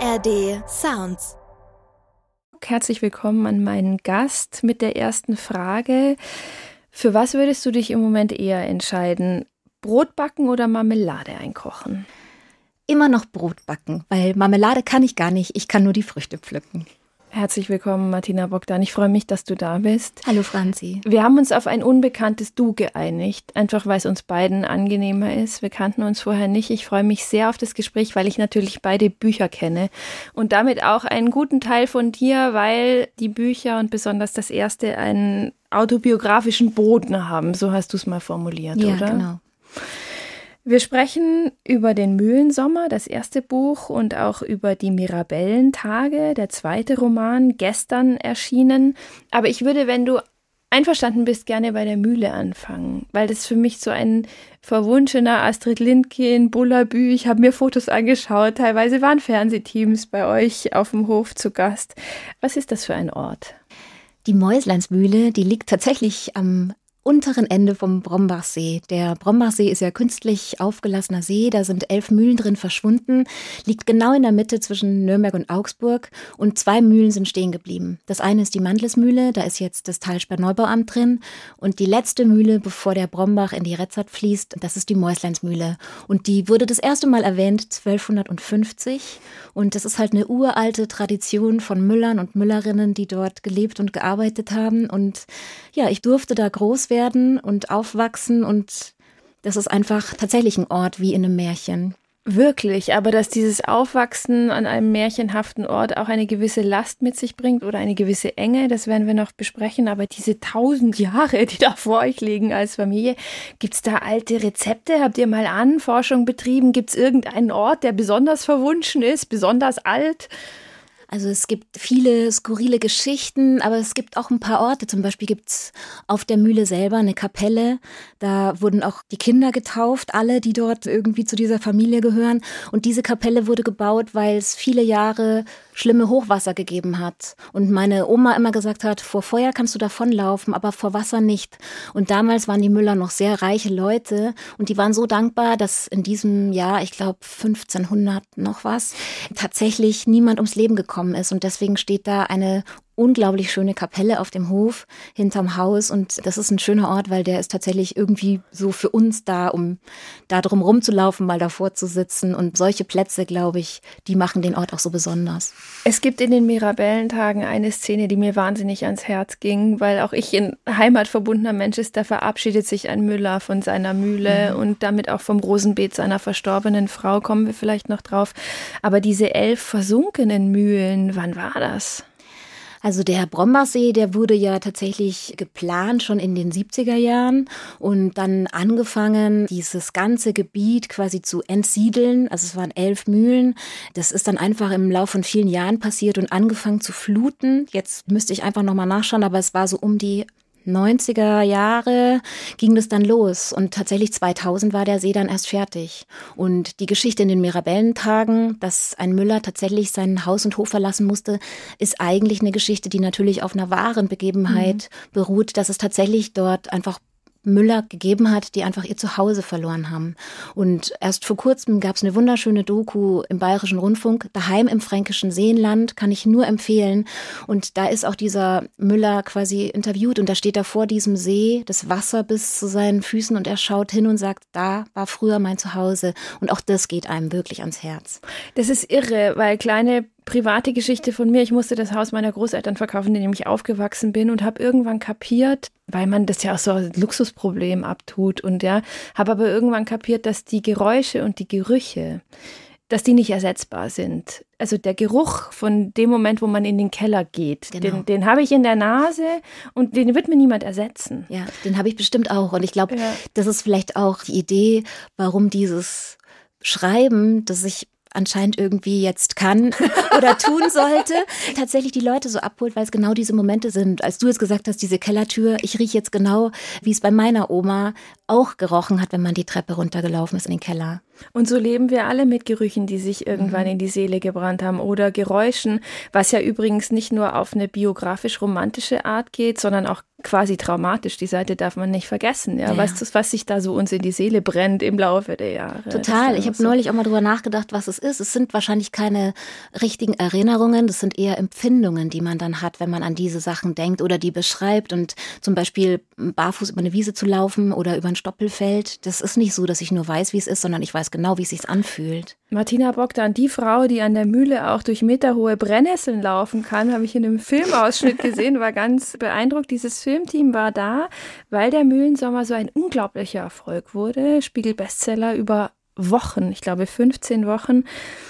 ARD Sounds. Herzlich willkommen an meinen Gast mit der ersten Frage. Für was würdest du dich im Moment eher entscheiden? Brot backen oder Marmelade einkochen? Immer noch Brot backen, weil Marmelade kann ich gar nicht. Ich kann nur die Früchte pflücken. Herzlich willkommen, Martina Bogdan. Ich freue mich, dass du da bist. Hallo, Franzi. Wir haben uns auf ein unbekanntes Du geeinigt, einfach weil es uns beiden angenehmer ist. Wir kannten uns vorher nicht. Ich freue mich sehr auf das Gespräch, weil ich natürlich beide Bücher kenne und damit auch einen guten Teil von dir, weil die Bücher und besonders das erste einen autobiografischen Boden haben. So hast du es mal formuliert, ja, oder? Ja, genau. Wir sprechen über den Mühlensommer, das erste Buch, und auch über die Mirabellentage, der zweite Roman, gestern erschienen. Aber ich würde, wenn du einverstanden bist, gerne bei der Mühle anfangen, weil das für mich so ein verwunschener Astrid Lindgren, Bullabü. Ich habe mir Fotos angeschaut, teilweise waren Fernsehteams bei euch auf dem Hof zu Gast. Was ist das für ein Ort? Die Mäusleinsmühle, die liegt tatsächlich am unteren Ende vom Brombachsee. Der Brombachsee ist ja künstlich aufgelassener See, da sind 11 Mühlen drin verschwunden, liegt genau in der Mitte zwischen Nürnberg und Augsburg und 2 Mühlen sind stehen geblieben. Das eine ist die Mandlesmühle, da ist jetzt das Talsperr-Neubauamt drin und die letzte Mühle, bevor der Brombach in die Retzart fließt, das ist die Mäusleinsmühle und die wurde das erste Mal erwähnt 1250 und das ist halt eine uralte Tradition von Müllern und Müllerinnen, die dort gelebt und gearbeitet haben und ja, ich durfte da groß werden und aufwachsen und das ist einfach tatsächlich ein Ort wie in einem Märchen. Wirklich, aber dass dieses Aufwachsen an einem märchenhaften Ort auch eine gewisse Last mit sich bringt oder eine gewisse Enge, das werden wir noch besprechen, aber diese 1000 Jahre, die da vor euch liegen als Familie, gibt es da alte Rezepte? Habt ihr mal Ahnenforschung betrieben? Gibt es irgendeinen Ort, der besonders verwunschen ist, besonders alt? Also es gibt viele skurrile Geschichten, aber es gibt auch ein paar Orte. Zum Beispiel gibt's auf der Mühle selber eine Kapelle. Da wurden auch die Kinder getauft, alle, die dort irgendwie zu dieser Familie gehören. Und diese Kapelle wurde gebaut, weil es viele Jahre schlimme Hochwasser gegeben hat. Und meine Oma immer gesagt hat, vor Feuer kannst du davonlaufen, aber vor Wasser nicht. Und damals waren die Müller noch sehr reiche Leute und die waren so dankbar, dass in diesem Jahr, ich glaube 1500 noch was, tatsächlich niemand ums Leben gekommen ist und deswegen steht da eine unglaublich schöne Kapelle auf dem Hof hinterm Haus und das ist ein schöner Ort, weil der ist tatsächlich irgendwie so für uns da, um da drum rumzulaufen, mal davor zu sitzen und solche Plätze, glaube ich, die machen den Ort auch so besonders. Es gibt in den Mirabellentagen eine Szene, die mir wahnsinnig ans Herz ging, weil auch ich ein heimatverbundener Mensch ist, da verabschiedet sich ein Müller von seiner Mühle und damit auch vom Rosenbeet seiner verstorbenen Frau, kommen wir vielleicht noch drauf. Aber diese 11 versunkenen Mühlen, wann war das? Also der Brombachsee, der wurde ja tatsächlich geplant schon in den 70er Jahren und dann angefangen, dieses ganze Gebiet quasi zu entsiedeln. Also es waren 11 Mühlen. Das ist dann einfach im Laufe von vielen Jahren passiert und angefangen zu fluten. Jetzt müsste ich einfach nochmal nachschauen, aber es war so um die 90er Jahre ging das dann los und tatsächlich 2000 war der See dann erst fertig. Und die Geschichte in den Mirabellentagen, dass ein Müller tatsächlich sein Haus und Hof verlassen musste, ist eigentlich eine Geschichte, die natürlich auf einer wahren Begebenheit beruht, dass es tatsächlich dort einfach Müller gegeben hat, die einfach ihr Zuhause verloren haben. Und erst vor kurzem gab es eine wunderschöne Doku im Bayerischen Rundfunk, Daheim im fränkischen Seenland, kann ich nur empfehlen. Und da ist auch dieser Müller quasi interviewt und da steht er vor diesem See, das Wasser bis zu seinen Füßen und er schaut hin und sagt, da war früher mein Zuhause. Und auch das geht einem wirklich ans Herz. Das ist irre, weil kleine private Geschichte von mir. Ich musste das Haus meiner Großeltern verkaufen, in dem ich aufgewachsen bin und habe irgendwann kapiert, weil man das ja auch so als Luxusproblem abtut und ja, habe aber irgendwann kapiert, dass die Geräusche und die Gerüche, dass die nicht ersetzbar sind. Also der Geruch von dem Moment, wo man in den Keller geht, genau. den habe ich in der Nase und den wird mir niemand ersetzen. Ja, den habe ich bestimmt auch und ich glaube, das ist vielleicht auch die Idee, warum dieses Schreiben, das ich anscheinend irgendwie jetzt kann oder tun sollte, tatsächlich die Leute so abholt, weil es genau diese Momente sind. Als du jetzt gesagt hast, diese Kellertür, ich rieche jetzt genau, wie es bei meiner Oma auch gerochen hat, wenn man die Treppe runtergelaufen ist in den Keller. Und so leben wir alle mit Gerüchen, die sich irgendwann in die Seele gebrannt haben oder Geräuschen, was ja übrigens nicht nur auf eine biografisch-romantische Art geht, sondern auch quasi traumatisch. Die Seite darf man nicht vergessen. Ja? Weißt du, was sich da so uns in die Seele brennt im Laufe der Jahre? Total. Ich habe neulich auch mal drüber nachgedacht, was es ist. Es sind wahrscheinlich keine richtigen Erinnerungen. Das sind eher Empfindungen, die man dann hat, wenn man an diese Sachen denkt oder die beschreibt. Und zum Beispiel barfuß über eine Wiese zu laufen oder über ein Stoppelfeld. Das ist nicht so, dass ich nur weiß, wie es ist, sondern ich weiß genau, wie es sich anfühlt. Martina Bogdan, die Frau, die an der Mühle auch durch meterhohe Brennnesseln laufen kann, habe ich in einem Filmausschnitt gesehen, war ganz beeindruckt. Dieses Filmteam war da, weil der Mühlensommer so ein unglaublicher Erfolg wurde. Spiegel-Bestseller über Wochen, ich glaube 15 Wochen.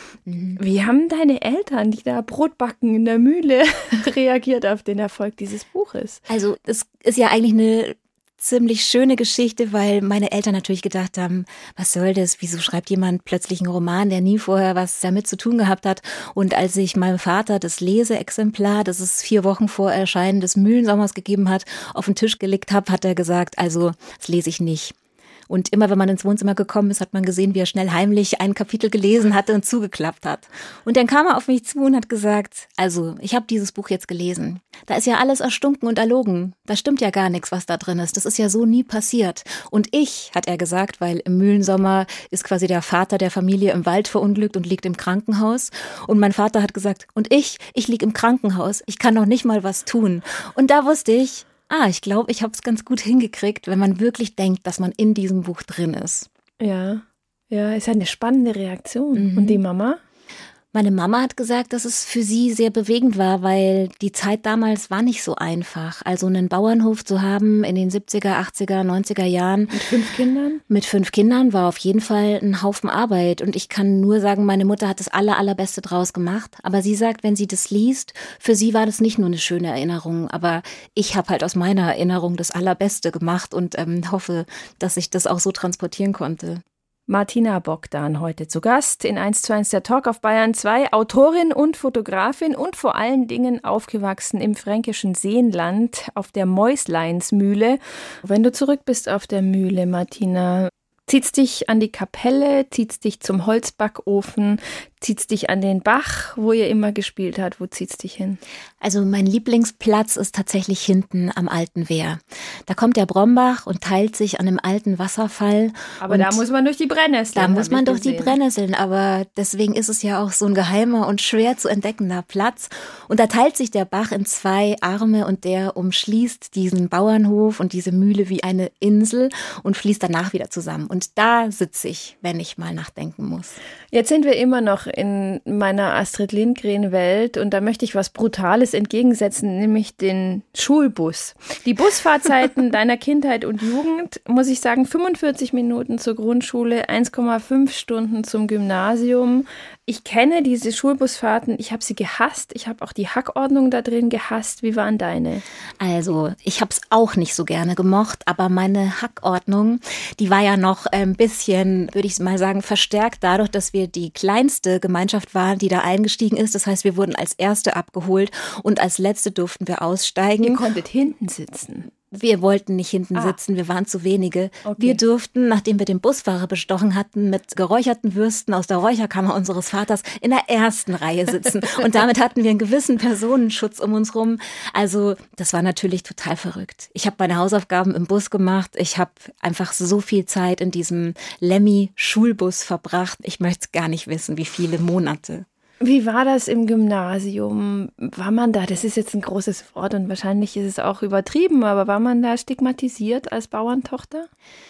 Wie haben deine Eltern, die da Brot backen in der Mühle, reagiert auf den Erfolg dieses Buches? Also es ist ja eigentlich eine ziemlich schöne Geschichte, weil meine Eltern natürlich gedacht haben, was soll das, wieso schreibt jemand plötzlich einen Roman, der nie vorher was damit zu tun gehabt hat. Und als ich meinem Vater das Leseexemplar, das es 4 Wochen vor Erscheinen des Mühlensommers gegeben hat, auf den Tisch gelegt habe, hat er gesagt, also das lese ich nicht. Und immer wenn man ins Wohnzimmer gekommen ist, hat man gesehen, wie er schnell heimlich ein Kapitel gelesen hatte und zugeklappt hat. Und dann kam er auf mich zu und hat gesagt, also ich habe dieses Buch jetzt gelesen. Da ist ja alles erstunken und erlogen. Da stimmt ja gar nichts, was da drin ist. Das ist ja so nie passiert. Und ich, hat er gesagt, weil im Mühlensommer ist quasi der Vater der Familie im Wald verunglückt und liegt im Krankenhaus. Und mein Vater hat gesagt, und ich liege im Krankenhaus. Ich kann noch nicht mal was tun. Und da wusste ich, ich glaube, ich habe es ganz gut hingekriegt, wenn man wirklich denkt, dass man in diesem Buch drin ist. Ja, ist eine spannende Reaktion. Und die Mama? Meine Mama hat gesagt, dass es für sie sehr bewegend war, weil die Zeit damals war nicht so einfach. Also einen Bauernhof zu haben in den 70er, 80er, 90er Jahren. Mit 5 Kindern? Mit 5 Kindern war auf jeden Fall ein Haufen Arbeit. Und ich kann nur sagen, meine Mutter hat das Allerbeste draus gemacht. Aber sie sagt, wenn sie das liest, für sie war das nicht nur eine schöne Erinnerung. Aber ich habe halt aus meiner Erinnerung das Allerbeste gemacht und hoffe, dass ich das auch so transportieren konnte. Martina Bogdan heute zu Gast in 1:1 der Talk auf Bayern 2, Autorin und Fotografin und vor allen Dingen aufgewachsen im fränkischen Seenland auf der Mäusleinsmühle. Wenn du zurück bist auf der Mühle, Martina, zieht's dich an die Kapelle, zieht's dich zum Holzbackofen, zieht's dich an den Bach, wo ihr immer gespielt habt? Wo zieht's dich hin? Also mein Lieblingsplatz ist tatsächlich hinten am Alten Wehr. Da kommt der Brombach und teilt sich an einem alten Wasserfall. Aber da muss man durch die Brennnesseln. Da muss man durch die Brennnesseln, aber deswegen ist es ja auch so ein geheimer und schwer zu entdeckender Platz. Und da teilt sich der Bach in 2 Arme und der umschließt diesen Bauernhof und diese Mühle wie eine Insel und fließt danach wieder zusammen. Und da sitze ich, wenn ich mal nachdenken muss. Jetzt sind wir immer noch in meiner Astrid Lindgren-Welt und da möchte ich was Brutales entgegensetzen, nämlich den Schulbus. Die Busfahrzeiten deiner Kindheit und Jugend, muss ich sagen, 45 Minuten zur Grundschule, 1,5 Stunden zum Gymnasium. Ich kenne diese Schulbusfahrten, ich habe sie gehasst, ich habe auch die Hackordnung da drin gehasst. Wie waren deine? Also, ich habe es auch nicht so gerne gemocht, aber meine Hackordnung, die war ja noch ein bisschen, würde ich mal sagen, verstärkt dadurch, dass wir die kleinste Gemeinschaft waren, die da eingestiegen ist. Das heißt, wir wurden als Erste abgeholt und als Letzte durften wir aussteigen. Ihr konntet hinten sitzen. Wir wollten nicht hinten sitzen, wir waren zu wenige. Okay. Wir durften, nachdem wir den Busfahrer bestochen hatten, mit geräucherten Würsten aus der Räucherkammer unseres Vaters in der ersten Reihe sitzen. Und damit hatten wir einen gewissen Personenschutz um uns rum. Also das war natürlich total verrückt. Ich habe meine Hausaufgaben im Bus gemacht. Ich habe einfach so viel Zeit in diesem Lemmy-Schulbus verbracht. Ich möchte gar nicht wissen, wie viele Monate. Wie war das im Gymnasium? War man da, das ist jetzt ein großes Wort und wahrscheinlich ist es auch übertrieben, aber war man da stigmatisiert als Bauerntochter?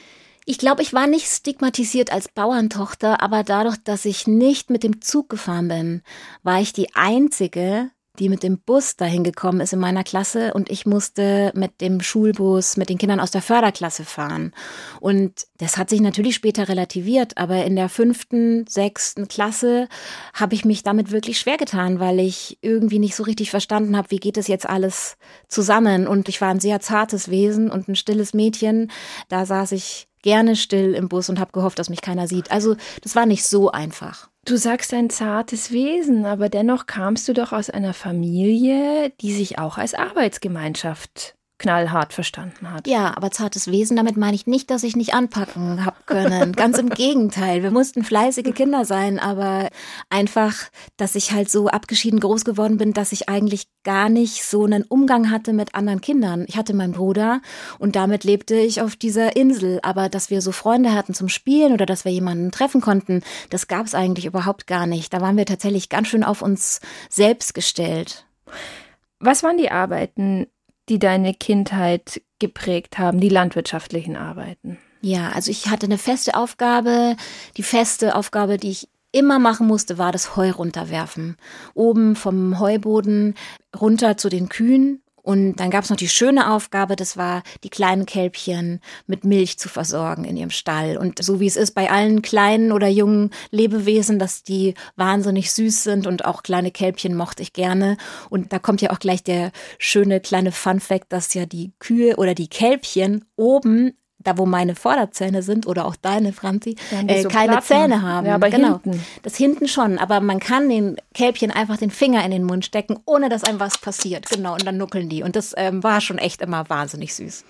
Ich glaube, ich war nicht stigmatisiert als Bauerntochter, aber dadurch, dass ich nicht mit dem Zug gefahren bin, war ich die Einzige, die mit dem Bus dahin gekommen ist in meiner Klasse und ich musste mit dem Schulbus mit den Kindern aus der Förderklasse fahren. Und das hat sich natürlich später relativiert, aber in der 5., 6. Klasse habe ich mich damit wirklich schwer getan, weil ich irgendwie nicht so richtig verstanden habe, wie geht das jetzt alles zusammen. Und ich war ein sehr zartes Wesen und ein stilles Mädchen. Da saß ich gerne still im Bus und habe gehofft, dass mich keiner sieht. Also das war nicht so einfach. Du sagst ein zartes Wesen, aber dennoch kamst du doch aus einer Familie, die sich auch als Arbeitsgemeinschaft knallhart verstanden hat. Ja, aber zartes Wesen, damit meine ich nicht, dass ich nicht anpacken habe können. Ganz im Gegenteil. Wir mussten fleißige Kinder sein, aber einfach, dass ich halt so abgeschieden groß geworden bin, dass ich eigentlich gar nicht so einen Umgang hatte mit anderen Kindern. Ich hatte meinen Bruder und damit lebte ich auf dieser Insel. Aber dass wir so Freunde hatten zum Spielen oder dass wir jemanden treffen konnten, das gab es eigentlich überhaupt gar nicht. Da waren wir tatsächlich ganz schön auf uns selbst gestellt. Was waren die Arbeiten, die deine Kindheit geprägt haben, die landwirtschaftlichen Arbeiten? Ja, also ich hatte eine feste Aufgabe. Die feste Aufgabe, die ich immer machen musste, war das Heu runterwerfen. Oben vom Heuboden runter zu den Kühen. Und dann gab es noch die schöne Aufgabe, das war, die kleinen Kälbchen mit Milch zu versorgen in ihrem Stall. Und so wie es ist bei allen kleinen oder jungen Lebewesen, dass die wahnsinnig süß sind und auch kleine Kälbchen mochte ich gerne. Und da kommt ja auch gleich der schöne kleine Funfact, dass ja die Kühe oder die Kälbchen oben, da wo meine Vorderzähne sind oder auch deine, Franzi, so keine Platten. Zähne haben. Ja, aber genau. hinten. Das hinten schon, aber man kann den Kälbchen einfach den Finger in den Mund stecken, ohne dass einem was passiert. Genau, und dann nuckeln die. Und das war schon echt immer wahnsinnig süß.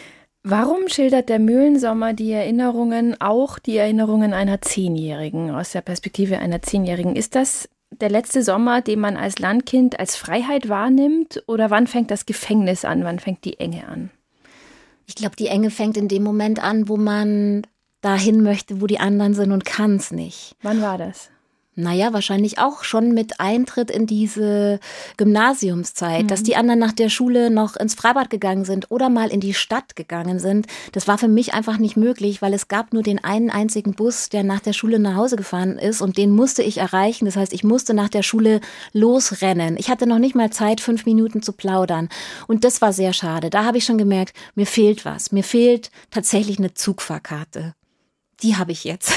Warum schildert der Mühlensommer die Erinnerungen, auch die Erinnerungen einer 10-Jährigen, aus der Perspektive einer 10-Jährigen? Ist das der letzte Sommer, den man als Landkind als Freiheit wahrnimmt? Oder wann fängt das Gefängnis an? Wann fängt die Enge an? Ich glaube, die Enge fängt in dem Moment an, wo man dahin möchte, wo die anderen sind und kann es nicht. Wann war das? Naja, wahrscheinlich auch schon mit Eintritt in diese Gymnasiumszeit, dass die anderen nach der Schule noch ins Freibad gegangen sind oder mal in die Stadt gegangen sind. Das war für mich einfach nicht möglich, weil es gab nur den einen einzigen Bus, der nach der Schule nach Hause gefahren ist und den musste ich erreichen. Das heißt, ich musste nach der Schule losrennen. Ich hatte noch nicht mal Zeit, 5 Minuten zu plaudern. Und das war sehr schade. Da habe ich schon gemerkt, mir fehlt was. Mir fehlt tatsächlich eine Zugfahrkarte. Die habe ich jetzt.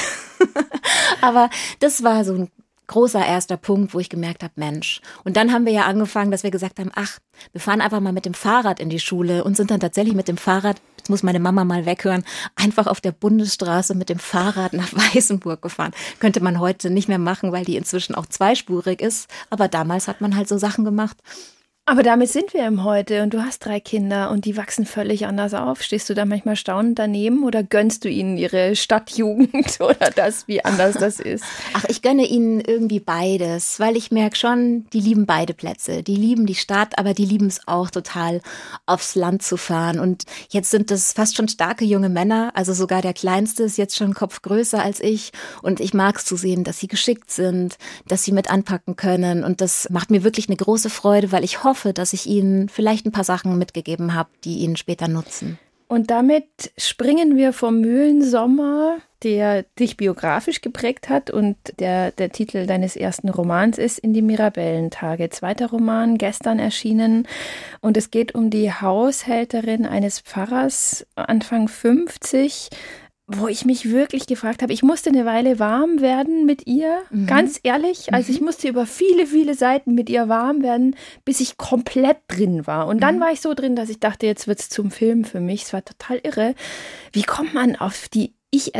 Aber das war so ein großer erster Punkt, wo ich gemerkt habe, Mensch. Und dann haben wir ja angefangen, dass wir gesagt haben, ach, wir fahren einfach mal mit dem Fahrrad in die Schule und sind dann tatsächlich mit dem Fahrrad, jetzt muss meine Mama mal weghören, einfach auf der Bundesstraße mit dem Fahrrad nach Weißenburg gefahren. Könnte man heute nicht mehr machen, weil die inzwischen auch zweispurig ist. Aber damals hat man halt so Sachen gemacht. Aber damit sind wir im Heute und du hast 3 Kinder und die wachsen völlig anders auf. Stehst du da manchmal staunend daneben oder gönnst du ihnen ihre Stadtjugend oder das, wie anders das ist? Ach, ich gönne ihnen irgendwie beides, weil ich merke schon, die lieben beide Plätze. Die lieben die Stadt, aber die lieben es auch total, aufs Land zu fahren. Und jetzt sind das fast schon starke junge Männer, also sogar der Kleinste ist jetzt schon einen Kopf größer als ich. Und ich mag es zu sehen, dass sie geschickt sind, dass sie mit anpacken können. Und das macht mir wirklich eine große Freude, weil ich hoffe, dass ich ihnen vielleicht ein paar Sachen mitgegeben habe, die ihnen später nutzen. Und damit springen wir vom Mühlensommer, der dich biografisch geprägt hat und der Titel deines ersten Romans ist, in die Mirabellentage. 2. Roman, gestern erschienen. Und es geht um die Haushälterin eines Pfarrers, Anfang 50, wo ich mich wirklich gefragt habe, ich musste eine Weile warm werden mit ihr, ganz ehrlich. Also ich musste über viele, viele Seiten mit ihr warm werden, bis ich komplett drin war. Und dann war ich so drin, dass ich dachte, jetzt wird's zum Film für mich. Es war total irre. Wie kommt man auf die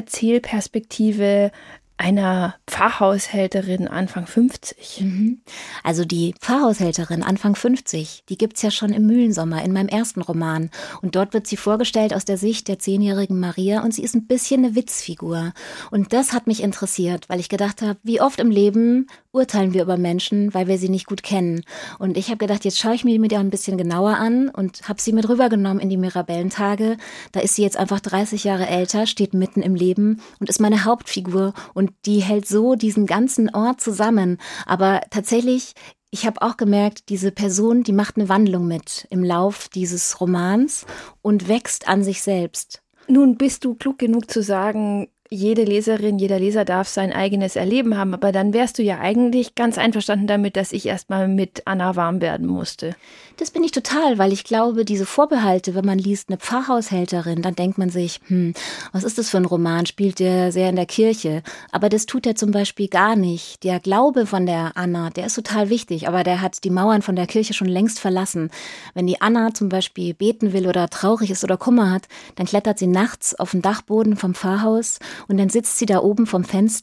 Ich-Erzähl-Perspektive einer Pfarrhaushälterin Anfang 50? Also die Pfarrhaushälterin Anfang 50, die gibt's ja schon im Mühlensommer, in meinem ersten Roman. Und dort wird sie vorgestellt aus der Sicht der 10-jährigen Maria und sie ist ein bisschen eine Witzfigur. Und das hat mich interessiert, weil ich gedacht habe, wie oft im Leben urteilen wir über Menschen, weil wir sie nicht gut kennen. Und ich habe gedacht, jetzt schaue ich mir die auch ein bisschen genauer an und habe sie mit rübergenommen in die Mirabellentage. Da ist sie jetzt einfach 30 Jahre älter, steht mitten im Leben und ist meine Hauptfigur. Und die hält so diesen ganzen Ort zusammen. Aber tatsächlich, ich habe auch gemerkt, diese Person, die macht eine Wandlung mit im Lauf dieses Romans und wächst an sich selbst. Nun bist du klug genug zu sagen, jede Leserin, jeder Leser darf sein eigenes Erleben haben, aber dann wärst du ja eigentlich ganz einverstanden damit, dass ich erstmal mit Anna warm werden musste. Das bin ich total, weil ich glaube, diese Vorbehalte, wenn man liest, eine Pfarrhaushälterin, dann denkt man sich, was ist das für ein Roman, spielt der sehr in der Kirche? Aber das tut er zum Beispiel gar nicht. Der Glaube von der Anna, der ist total wichtig, aber der hat die Mauern von der Kirche schon längst verlassen. Wenn die Anna zum Beispiel beten will oder traurig ist oder Kummer hat, dann klettert sie nachts auf den Dachboden vom Pfarrhaus und dann sitzt sie da oben vom Fenster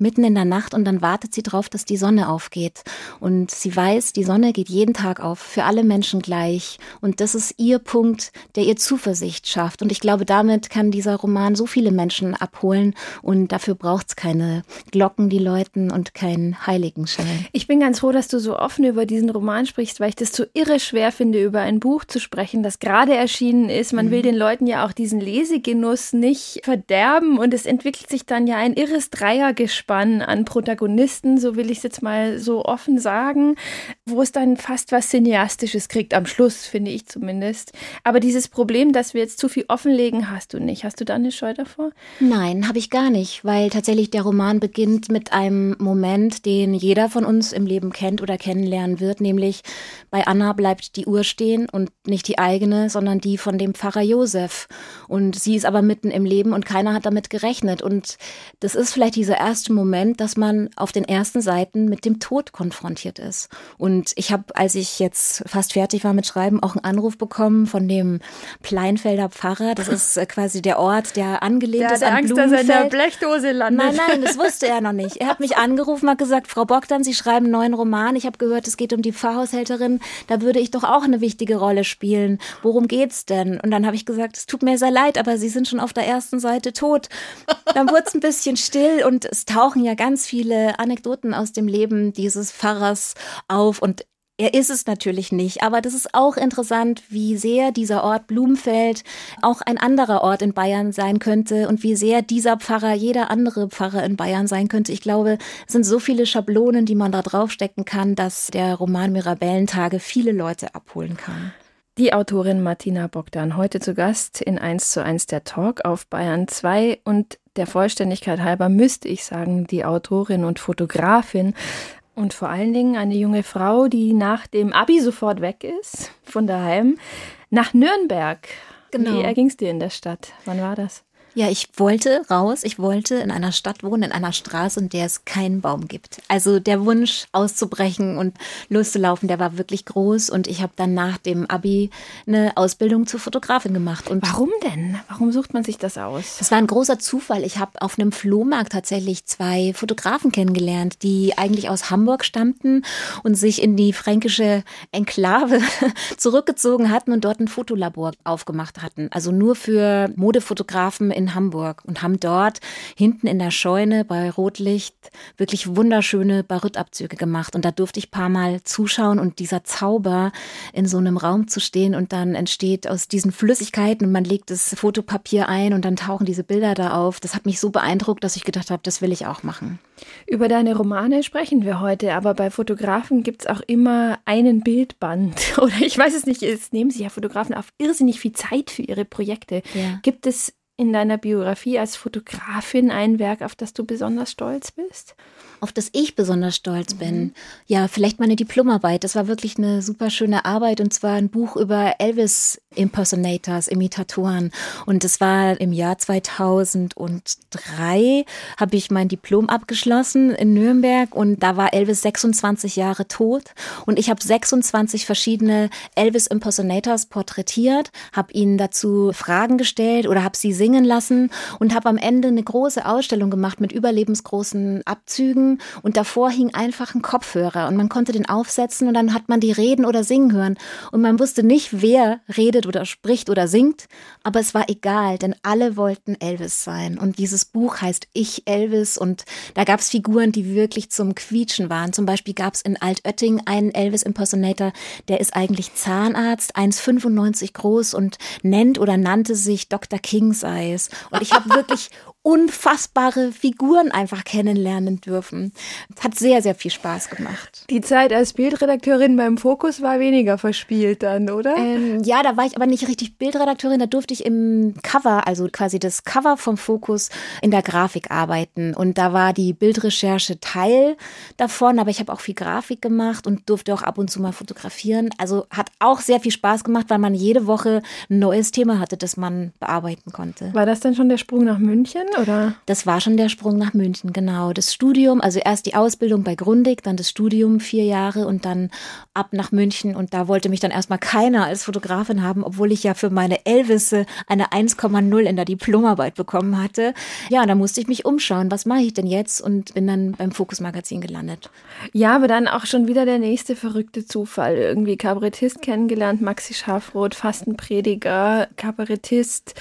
mitten in der Nacht und dann wartet sie drauf, dass die Sonne aufgeht. Und sie weiß, die Sonne geht jeden Tag auf, für alle Menschen gleich. Und das ist ihr Punkt, der ihr Zuversicht schafft. Und ich glaube, damit kann dieser Roman so viele Menschen abholen. Und dafür braucht es keine Glocken, die läuten und keinen Heiligenschein. Ich bin ganz froh, dass du so offen über diesen Roman sprichst, weil ich das so irre schwer finde, über ein Buch zu sprechen, das gerade erschienen ist. Man will den Leuten ja auch diesen Lesegenuss nicht verderben. Und es entwickelt sich dann ja ein irres Dreiergespann an Protagonisten, so will ich es jetzt mal so offen sagen, wo es dann fast was Cineastisches kriegt, am Schluss, finde ich zumindest. Aber dieses Problem, dass wir jetzt zu viel offenlegen, hast du nicht. Hast du da eine Scheu davor? Nein, habe ich gar nicht, weil tatsächlich der Roman beginnt mit einem Moment, den jeder von uns im Leben kennt oder kennenlernen wird, nämlich bei Anna bleibt die Uhr stehen und nicht die eigene, sondern die von dem Pfarrer Josef. Und sie ist aber mitten im Leben und keiner hat damit gerechnet. Und das ist vielleicht dieser erste Moment, dass man auf den ersten Seiten mit dem Tod konfrontiert ist. Und ich habe, als ich jetzt fast fertig war mit Schreiben, auch einen Anruf bekommen von dem Pleinfelder Pfarrer. Das ist quasi der Ort, der angelehnt ist an Angst, Blumenfeld. Dass er in der Blechdose landet. Nein, das wusste er noch nicht. Er hat mich angerufen, hat gesagt, Frau Bogdan, Sie schreiben einen neuen Roman. Ich habe gehört, es geht um die Pfarrhaushälterin. Da würde ich doch auch eine wichtige Rolle spielen. Worum geht's denn? Und dann habe ich gesagt, es tut mir sehr leid, aber Sie sind schon auf der ersten Seite tot. Dann wurde es ein bisschen still und es tauchen ja ganz viele Anekdoten aus dem Leben dieses Pfarrers auf und er ist es natürlich nicht, aber das ist auch interessant, wie sehr dieser Ort Blumenfeld auch ein anderer Ort in Bayern sein könnte und wie sehr dieser Pfarrer jeder andere Pfarrer in Bayern sein könnte. Ich glaube, es sind so viele Schablonen, die man da draufstecken kann, dass der Roman Mirabellentage viele Leute abholen kann. Die Autorin Martina Bogdan, heute zu Gast in 1:1 der Talk auf Bayern 2 und der Vollständigkeit halber müsste ich sagen, die Autorin und Fotografin und vor allen Dingen eine junge Frau, die nach dem Abi sofort weg ist, von daheim, nach Nürnberg. Genau. Wie erging es dir in der Stadt? Wann war das? Ja, ich wollte raus. Ich wollte in einer Stadt wohnen, in einer Straße, in der es keinen Baum gibt. Also der Wunsch, auszubrechen und loszulaufen, der war wirklich groß. Und ich habe dann nach dem Abi eine Ausbildung zur Fotografin gemacht. Und warum denn? Warum sucht man sich das aus? Das war ein großer Zufall. Ich habe auf einem Flohmarkt tatsächlich 2 Fotografen kennengelernt, die eigentlich aus Hamburg stammten und sich in die fränkische Enklave zurückgezogen hatten und dort ein Fotolabor aufgemacht hatten. Also nur für Modefotografen in Hamburg und haben dort hinten in der Scheune bei Rotlicht wirklich wunderschöne Baryt-Abzüge gemacht. Und da durfte ich ein paar Mal zuschauen und dieser Zauber, in so einem Raum zu stehen und dann entsteht aus diesen Flüssigkeiten und man legt das Fotopapier ein und dann tauchen diese Bilder da auf. Das hat mich so beeindruckt, dass ich gedacht habe, das will ich auch machen. Über deine Romane sprechen wir heute, aber bei Fotografen gibt es auch immer einen Bildband. Oder ich weiß es nicht, es nehmen sich ja Fotografen auf irrsinnig viel Zeit für ihre Projekte. Ja. Gibt es in deiner Biografie als Fotografin ein Werk, auf das du besonders stolz bist? Auf das ich besonders stolz bin? Ja, vielleicht meine Diplomarbeit. Das war wirklich eine super schöne Arbeit und zwar ein Buch über Elvis-Impersonators, Imitatoren. Und das war im Jahr 2003, habe ich mein Diplom abgeschlossen in Nürnberg und da war Elvis 26 Jahre tot und ich habe 26 verschiedene Elvis-Impersonators porträtiert, habe ihnen dazu Fragen gestellt oder habe sie singen lassen und habe am Ende eine große Ausstellung gemacht mit überlebensgroßen Abzügen. Und davor hing einfach ein Kopfhörer und man konnte den aufsetzen und dann hat man die reden oder singen hören. Und man wusste nicht, wer redet oder spricht oder singt, aber es war egal, denn alle wollten Elvis sein. Und dieses Buch heißt Ich Elvis und da gab es Figuren, die wirklich zum Quietschen waren. Zum Beispiel gab es in Altötting einen Elvis-Impersonator, der ist eigentlich Zahnarzt, 1,95 groß und nennt oder nannte sich Dr. King's Eyes. Und ich habe wirklich unfassbare Figuren einfach kennenlernen dürfen. Hat sehr, sehr viel Spaß gemacht. Die Zeit als Bildredakteurin beim Fokus war weniger verspielt dann, oder? Ja, da war ich aber nicht richtig Bildredakteurin. Da durfte ich im Cover, also quasi das Cover vom Fokus, in der Grafik arbeiten. Und da war die Bildrecherche Teil davon. Aber ich habe auch viel Grafik gemacht und durfte auch ab und zu mal fotografieren. Also hat auch sehr viel Spaß gemacht, weil man jede Woche ein neues Thema hatte, das man bearbeiten konnte. War das dann schon der Sprung nach München? oder? Das war schon der Sprung nach München, genau. Das Studium, also erst die Ausbildung bei Grundig, dann das Studium 4 Jahre und dann ab nach München. Und da wollte mich dann erstmal keiner als Fotografin haben, obwohl ich ja für meine Elvisse eine 1,0 in der Diplomarbeit bekommen hatte. Ja, da musste ich mich umschauen, was mache ich denn jetzt? Und bin dann beim Fokus-Magazin gelandet. Ja, aber dann auch schon wieder der nächste verrückte Zufall. Irgendwie Kabarettist kennengelernt, Maxi Schafroth, Fastenprediger, Kabarettist.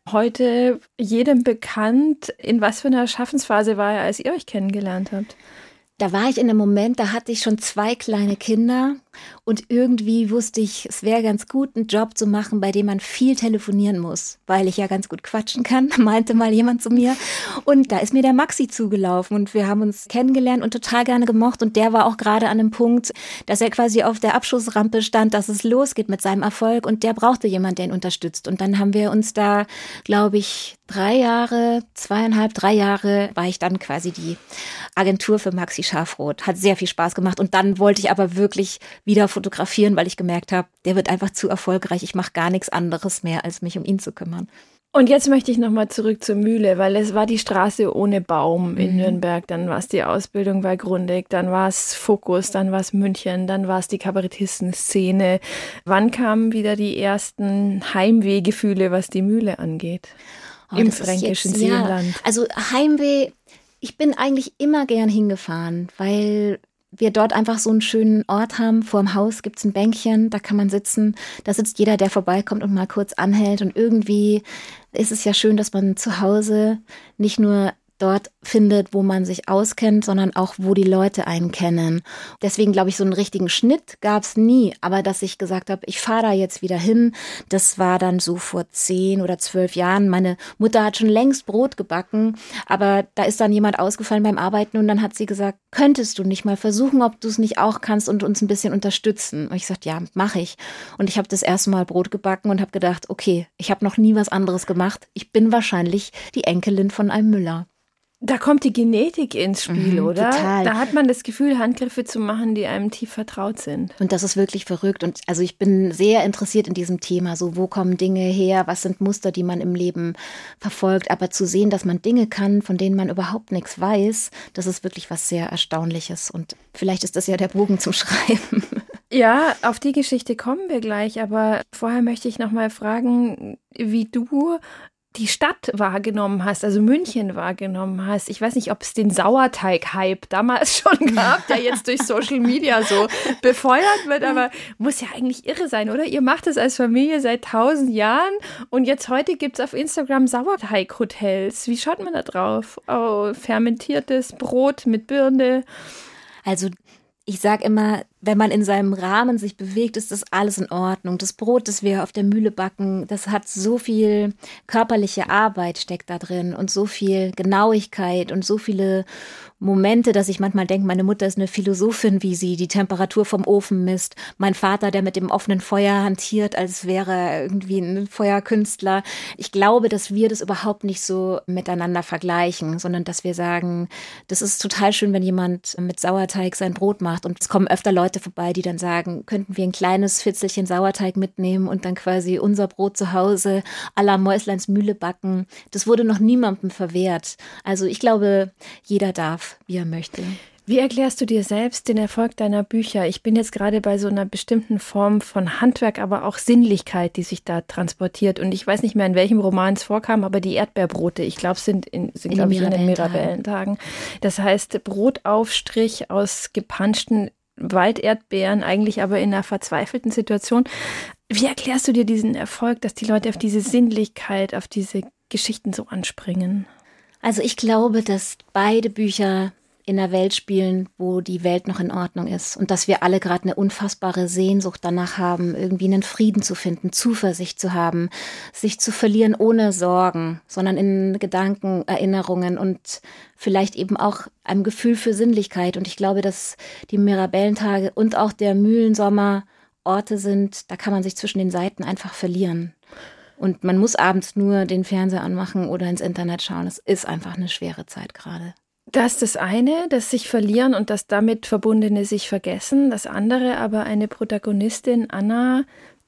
Heute jedem bekannt. In was für einer Schaffensphase war er, als ihr euch kennengelernt habt? Da war ich in einem Moment, da hatte ich schon 2 kleine Kinder und irgendwie wusste ich, es wäre ganz gut, einen Job zu machen, bei dem man viel telefonieren muss, weil ich ja ganz gut quatschen kann, meinte mal jemand zu mir. Und da ist mir der Maxi zugelaufen und wir haben uns kennengelernt und total gerne gemocht. Und der war auch gerade an dem Punkt, dass er quasi auf der Abschussrampe stand, dass es losgeht mit seinem Erfolg und der brauchte jemanden, der ihn unterstützt. Und dann haben wir uns da, glaube ich, 3 Jahre, 2,5, 3 Jahre war ich dann quasi die Agentur für Maxi Schafroth. Hat sehr viel Spaß gemacht und dann wollte ich aber wirklich wieder fotografieren, weil ich gemerkt habe, der wird einfach zu erfolgreich. Ich mache gar nichts anderes mehr, als mich um ihn zu kümmern. Und jetzt möchte ich nochmal zurück zur Mühle, weil es war die Straße ohne Baum in Nürnberg, dann war es die Ausbildung bei Grundig, dann war es Fokus, dann war es München, dann war es die Kabarettistenszene. Wann kamen wieder die ersten Heimwehgefühle, was die Mühle angeht? Im fränkischen Seenland. Ja, also Heimweh, ich bin eigentlich immer gern hingefahren, weil wir dort einfach so einen schönen Ort haben. Vor dem Haus gibt's ein Bänkchen, da kann man sitzen. Da sitzt jeder, der vorbeikommt und mal kurz anhält. Und irgendwie ist es ja schön, dass man zu Hause nicht nur dort findet, wo man sich auskennt, sondern auch, wo die Leute einen kennen. Deswegen glaube ich, so einen richtigen Schnitt gab es nie. Aber dass ich gesagt habe, ich fahre da jetzt wieder hin, das war dann so vor 10 oder 12 Jahren. Meine Mutter hat schon längst Brot gebacken, aber da ist dann jemand ausgefallen beim Arbeiten und dann hat sie gesagt, könntest du nicht mal versuchen, ob du es nicht auch kannst und uns ein bisschen unterstützen? Und ich sagte, ja, mache ich. Und ich habe das erste Mal Brot gebacken und habe gedacht, okay, ich habe noch nie was anderes gemacht. Ich bin wahrscheinlich die Enkelin von einem Müller. Da kommt die Genetik ins Spiel, oder? Total. Da hat man das Gefühl, Handgriffe zu machen, die einem tief vertraut sind. Und das ist wirklich verrückt. Und also ich bin sehr interessiert in diesem Thema. So, wo kommen Dinge her? Was sind Muster, die man im Leben verfolgt? Aber zu sehen, dass man Dinge kann, von denen man überhaupt nichts weiß, das ist wirklich was sehr Erstaunliches. Und vielleicht ist das ja der Bogen zum Schreiben. Ja, auf die Geschichte kommen wir gleich. Aber vorher möchte ich noch mal fragen, wie du die Stadt wahrgenommen hast, also München wahrgenommen hast. Ich weiß nicht, ob es den Sauerteig-Hype damals schon gab, der jetzt durch Social Media so befeuert wird, aber muss ja eigentlich irre sein, oder? Ihr macht es als Familie seit 1000 Jahren und jetzt heute gibt es auf Instagram Sauerteig-Hotels. Wie schaut man da drauf? Oh, fermentiertes Brot mit Birne. Also ich sage immer, wenn man in seinem Rahmen sich bewegt, ist das alles in Ordnung. Das Brot, das wir auf der Mühle backen, das hat so viel körperliche Arbeit steckt da drin und so viel Genauigkeit und so viele Momente, dass ich manchmal denke, meine Mutter ist eine Philosophin, wie sie die Temperatur vom Ofen misst. Mein Vater, der mit dem offenen Feuer hantiert, als wäre er irgendwie ein Feuerkünstler. Ich glaube, dass wir das überhaupt nicht so miteinander vergleichen, sondern dass wir sagen, das ist total schön, wenn jemand mit Sauerteig sein Brot macht. Und es kommen öfter Leute vorbei, die dann sagen, könnten wir ein kleines Fitzelchen Sauerteig mitnehmen und dann quasi unser Brot zu Hause à la Mäusleins Mühle backen. Das wurde noch niemandem verwehrt. Also ich glaube, jeder darf, wie er möchte. Wie erklärst du dir selbst den Erfolg deiner Bücher? Ich bin jetzt gerade bei so einer bestimmten Form von Handwerk, aber auch Sinnlichkeit, die sich da transportiert. Und ich weiß nicht mehr, in welchem Roman es vorkam, aber die Erdbeerbrote, ich glaube, sind in den Mirabellentagen. Das heißt, Brotaufstrich aus gepanschten Walderdbeeren, eigentlich aber in einer verzweifelten Situation. Wie erklärst du dir diesen Erfolg, dass die Leute auf diese Sinnlichkeit, auf diese Geschichten so anspringen? Also ich glaube, dass beide Bücher in einer Welt spielen, wo die Welt noch in Ordnung ist und dass wir alle gerade eine unfassbare Sehnsucht danach haben, irgendwie einen Frieden zu finden, Zuversicht zu haben, sich zu verlieren ohne Sorgen, sondern in Gedanken, Erinnerungen und vielleicht eben auch einem Gefühl für Sinnlichkeit. Und ich glaube, dass die Mirabellentage und auch der Mühlensommer Orte sind, da kann man sich zwischen den Seiten einfach verlieren. Und man muss abends nur den Fernseher anmachen oder ins Internet schauen. Es ist einfach eine schwere Zeit gerade. Das ist das eine, das sich verlieren und das damit verbundene sich vergessen. Das andere aber eine Protagonistin, Anna,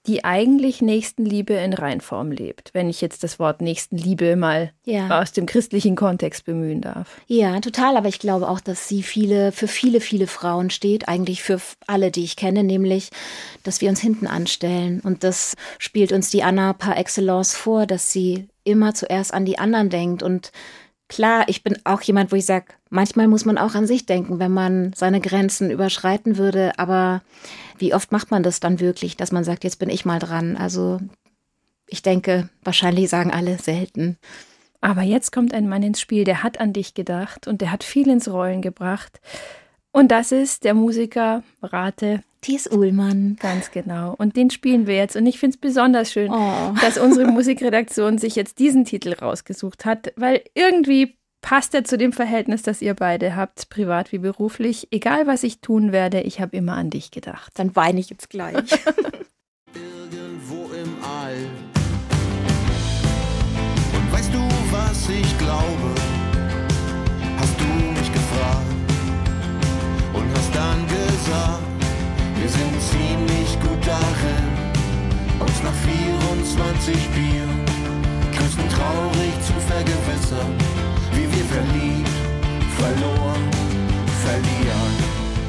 die eigentlich Nächstenliebe in Reinform lebt, wenn ich jetzt das Wort Nächstenliebe mal aus dem christlichen Kontext bemühen darf. Ja, total, aber ich glaube auch, dass sie für viele, viele Frauen steht, eigentlich für alle, die ich kenne, nämlich, dass wir uns hinten anstellen. Und das spielt uns die Anna par excellence vor, dass sie immer zuerst an die anderen denkt. Und klar, ich bin auch jemand, wo ich sage, manchmal muss man auch an sich denken, wenn man seine Grenzen überschreiten würde. Aber wie oft macht man das dann wirklich, dass man sagt, jetzt bin ich mal dran? Also ich denke, wahrscheinlich sagen alle selten. Aber jetzt kommt ein Mann ins Spiel, der hat an dich gedacht und der hat viel ins Rollen gebracht. Und das ist der Musiker, rate, Thies Uhlmann. Ganz genau. Und den spielen wir jetzt. Und ich finde es besonders schön, dass unsere Musikredaktion sich jetzt diesen Titel rausgesucht hat, weil irgendwie passt er zu dem Verhältnis, das ihr beide habt, privat wie beruflich. Egal, was ich tun werde, ich habe immer an dich gedacht. Dann weine ich jetzt gleich. Irgendwo im All. Und weißt du, was ich glaube? Hast du mich gefragt und hast dann gesagt, wir sind ziemlich gut darin, uns nach 24 Bier traurig zu vergewissern, wie wir verliebt, verloren, verlieren.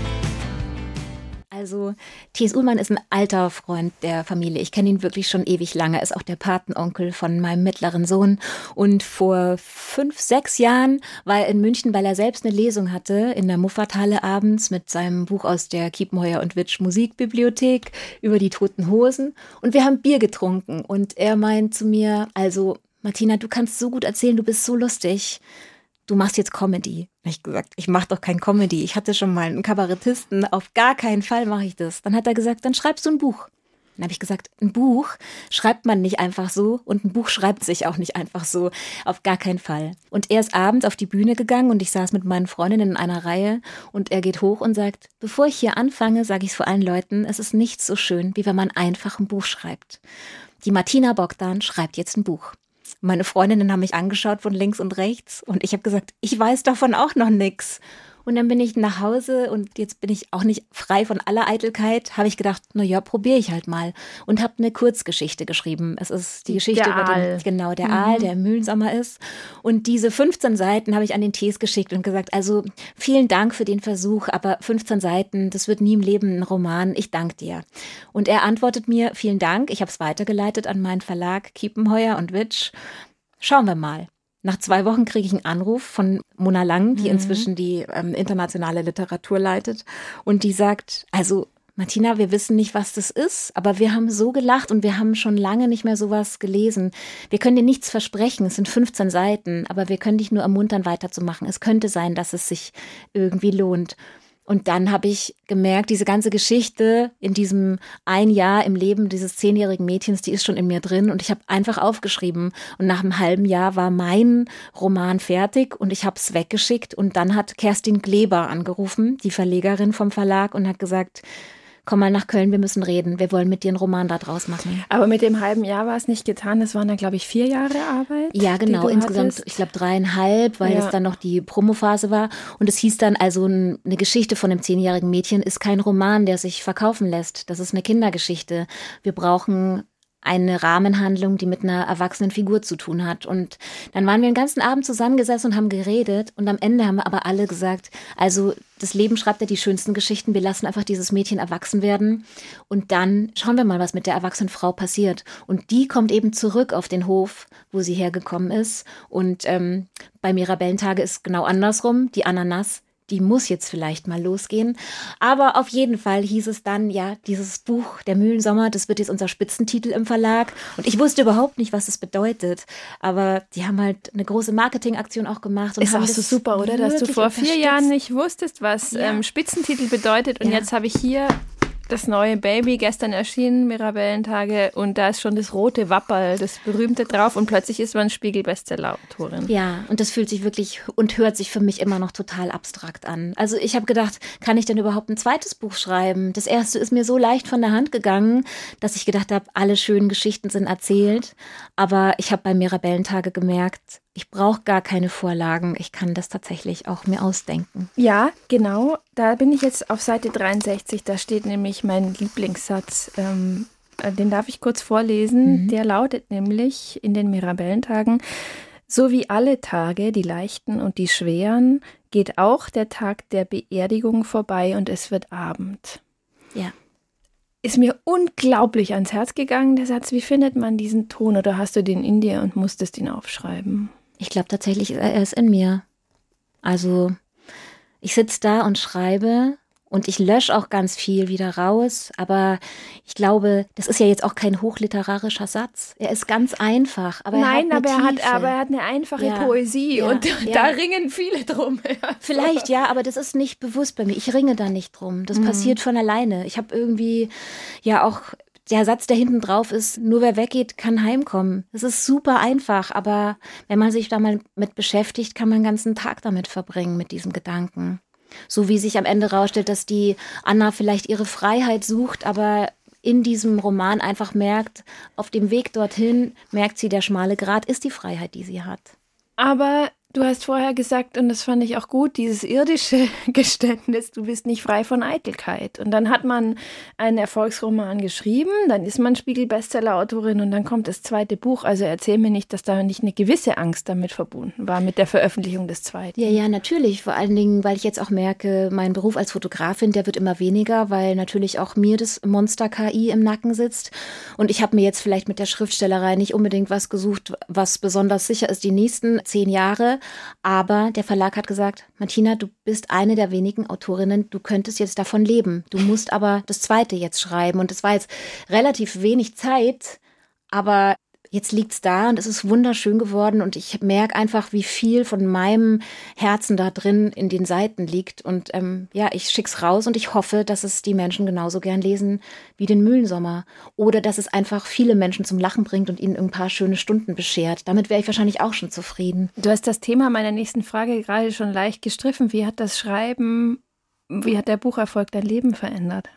Also Thies Uhlmann ist ein alter Freund der Familie. Ich kenne ihn wirklich schon ewig lange. Er ist auch der Patenonkel von meinem mittleren Sohn. Und vor 5, 6 Jahren war er in München, weil er selbst eine Lesung hatte in der Muffathalle abends mit seinem Buch aus der Kiepenheuer und Witsch Musikbibliothek über die Toten Hosen. Und wir haben Bier getrunken. Und er meint zu mir, also Martina, du kannst so gut erzählen, du bist so lustig. Du machst jetzt Comedy. Da habe ich gesagt, ich mache doch kein Comedy. Ich hatte schon mal einen Kabarettisten, auf gar keinen Fall mache ich das. Dann hat er gesagt, dann schreibst du ein Buch. Dann habe ich gesagt, ein Buch schreibt man nicht einfach so und ein Buch schreibt sich auch nicht einfach so, auf gar keinen Fall. Und er ist abends auf die Bühne gegangen und ich saß mit meinen Freundinnen in einer Reihe und er geht hoch und sagt, bevor ich hier anfange, sage ich es vor allen Leuten, es ist nicht so schön, wie wenn man einfach ein Buch schreibt. Die Martina Bogdan schreibt jetzt ein Buch. Meine Freundinnen haben mich angeschaut von links und rechts und ich habe gesagt, ich weiß davon auch noch nix. Und dann bin ich nach Hause und jetzt bin ich auch nicht frei von aller Eitelkeit, habe ich gedacht, na ja, probiere ich halt mal und habe eine Kurzgeschichte geschrieben. Es ist die Geschichte über den, der Aal, der im Mühlensommer ist. Und diese 15 Seiten habe ich an den Thies geschickt und gesagt, also vielen Dank für den Versuch, aber 15 Seiten, das wird nie im Leben ein Roman, ich danke dir. Und er antwortet mir, vielen Dank, ich habe es weitergeleitet an meinen Verlag Kiepenheuer und Witsch. Schauen wir mal. Nach 2 Wochen kriege ich einen Anruf von Mona Lang, die inzwischen die internationale Literatur leitet. Und die sagt, also Martina, wir wissen nicht, was das ist, aber wir haben so gelacht und wir haben schon lange nicht mehr sowas gelesen. Wir können dir nichts versprechen, es sind 15 Seiten, aber wir können dich nur ermuntern, weiterzumachen. Es könnte sein, dass es sich irgendwie lohnt. Und dann habe ich gemerkt, diese ganze Geschichte in diesem 1 Jahr im Leben dieses 10-jährigen Mädchens, die ist schon in mir drin und ich habe einfach aufgeschrieben. Und nach einem halben Jahr war mein Roman fertig und ich habe es weggeschickt. Und dann hat Kerstin Gleber angerufen, die Verlegerin vom Verlag, und hat gesagt, komm mal nach Köln, wir müssen reden. Wir wollen mit dir einen Roman da draus machen. Aber mit dem halben Jahr war es nicht getan. Das waren dann, glaube ich, 4 Jahre Arbeit. Ja, genau. Insgesamt, ich glaube, 3,5, weil es dann noch die Promophase war. Und es hieß dann, also eine Geschichte von einem 10-jährigen Mädchen ist kein Roman, der sich verkaufen lässt. Das ist eine Kindergeschichte. Wir brauchen eine Rahmenhandlung, die mit einer erwachsenen Figur zu tun hat. Und dann waren wir den ganzen Abend zusammengesessen und haben geredet. Und am Ende haben wir aber alle gesagt, also das Leben schreibt ja die schönsten Geschichten. Wir lassen einfach dieses Mädchen erwachsen werden. Und dann schauen wir mal, was mit der erwachsenen Frau passiert. Und die kommt eben zurück auf den Hof, wo sie hergekommen ist. Und bei Mirabellentage ist genau andersrum. Die Ananas, die muss jetzt vielleicht mal losgehen. Aber auf jeden Fall hieß es dann, ja, dieses Buch, der Mühlensommer, das wird jetzt unser Spitzentitel im Verlag. Und ich wusste überhaupt nicht, was es bedeutet. Aber die haben halt eine große Marketingaktion auch gemacht. Und ist haben auch so super, oder? Dass du vor 4 Jahren nicht wusstest, was Spitzentitel bedeutet. Und jetzt habe ich hier das neue Baby, gestern erschienen, Mirabellentage, und da ist schon das rote Wapperl, das berühmte drauf, und plötzlich ist man Spiegel-Bestseller-Autorin. Ja, und das fühlt sich wirklich und hört sich für mich immer noch total abstrakt an. Also ich habe gedacht, kann ich denn überhaupt ein zweites Buch schreiben? Das erste ist mir so leicht von der Hand gegangen, dass ich gedacht habe, alle schönen Geschichten sind erzählt. Aber ich habe bei Mirabellentage gemerkt, ich brauche gar keine Vorlagen. Ich kann das tatsächlich auch mir ausdenken. Ja, genau. Da bin ich jetzt auf Seite 63. Da steht nämlich mein Lieblingssatz. Den darf ich kurz vorlesen. Der lautet nämlich in den Mirabellentagen: So wie alle Tage, die leichten und die schweren, geht auch der Tag der Beerdigung vorbei und es wird Abend. Ja. Ist mir unglaublich ans Herz gegangen, der Satz. Wie findet man diesen Ton? Oder hast du den in dir und musstest ihn aufschreiben? Ich glaube tatsächlich, er ist in mir. Also ich sitze da und schreibe und ich lösche auch ganz viel wieder raus. Aber ich glaube, das ist ja jetzt auch kein hochliterarischer Satz. Er ist ganz einfach. Aber Nein, er hat er hat eine einfache Ja, Poesie ja, und ja. da ringen viele drum. Vielleicht, ja, aber das ist nicht bewusst bei mir. Ich ringe da nicht drum. Das passiert von alleine. Ich habe irgendwie ja auch der Satz, der hinten drauf ist: Nur wer weggeht, kann heimkommen. Das ist super einfach, aber wenn man sich da mal mit beschäftigt, kann man den ganzen Tag damit verbringen, mit diesem Gedanken. So wie sich am Ende rausstellt, dass die Anna vielleicht ihre Freiheit sucht, aber in diesem Roman einfach merkt, auf dem Weg dorthin merkt sie, der schmale Grat ist die Freiheit, die sie hat. Aber du hast vorher gesagt, und das fand ich auch gut, dieses irdische Geständnis, du bist nicht frei von Eitelkeit. Und dann hat man einen Erfolgsroman geschrieben, dann ist man Spiegel-Bestseller-Autorin und dann kommt das zweite Buch. Also erzähl mir nicht, dass da nicht eine gewisse Angst damit verbunden war, mit der Veröffentlichung des zweiten. Ja, natürlich. Vor allen Dingen, weil ich jetzt auch merke, mein Beruf als Fotografin, der wird immer weniger, weil natürlich auch mir das Monster KI im Nacken sitzt. Und ich habe mir jetzt vielleicht mit der Schriftstellerei nicht unbedingt was gesucht, was besonders sicher ist die nächsten 10 Jahre. Aber der Verlag hat gesagt: Martina, du bist eine der wenigen Autorinnen, du könntest jetzt davon leben. Du musst aber das zweite jetzt schreiben. Und es war jetzt relativ wenig Zeit, aber jetzt liegt's da und es ist wunderschön geworden. Und ich merke einfach, wie viel von meinem Herzen da drin in den Seiten liegt. Und ich schick's raus und ich hoffe, dass es die Menschen genauso gern lesen wie den Mühlensommer. Oder dass es einfach viele Menschen zum Lachen bringt und ihnen ein paar schöne Stunden beschert. Damit wäre ich wahrscheinlich auch schon zufrieden. Du hast das Thema meiner nächsten Frage gerade schon leicht gestriffen. Wie hat der Bucherfolg dein Leben verändert?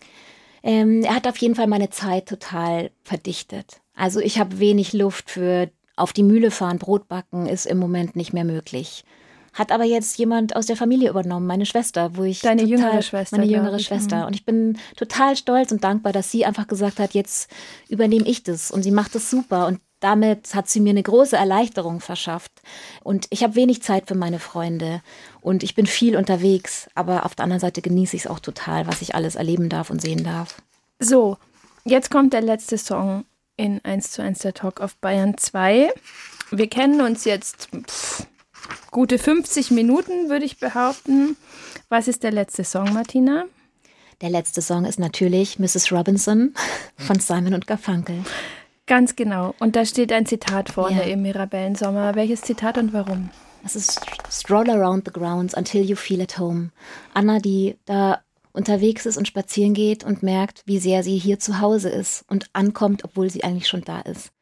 Er hat auf jeden Fall meine Zeit total verdichtet. Also ich habe wenig Luft für auf die Mühle fahren, Brot backen ist im Moment nicht mehr möglich. Hat aber jetzt jemand aus der Familie übernommen, meine Schwester, wo ich Deine jüngere Schwester. Meine jüngere Schwester. Und ich bin total stolz und dankbar, dass sie einfach gesagt hat, jetzt übernehme ich das. Und sie macht das super. Und damit hat sie mir eine große Erleichterung verschafft. Und ich habe wenig Zeit für meine Freunde. Und ich bin viel unterwegs. Aber auf der anderen Seite genieße ich es auch total, was ich alles erleben darf und sehen darf. So, jetzt kommt der letzte Song in 1:1 der Talk auf Bayern 2. Wir kennen uns jetzt gute 50 Minuten, würde ich behaupten. Was ist der letzte Song, Martina? Der letzte Song ist natürlich Mrs. Robinson von Simon und Garfunkel. Ganz genau. Und da steht ein Zitat vorne im Mirabellensommer. Welches Zitat und warum? Das ist Stroll around the grounds until you feel at home. Anna, die da unterwegs ist und spazieren geht und merkt, wie sehr sie hier zu Hause ist und ankommt, obwohl sie eigentlich schon da ist.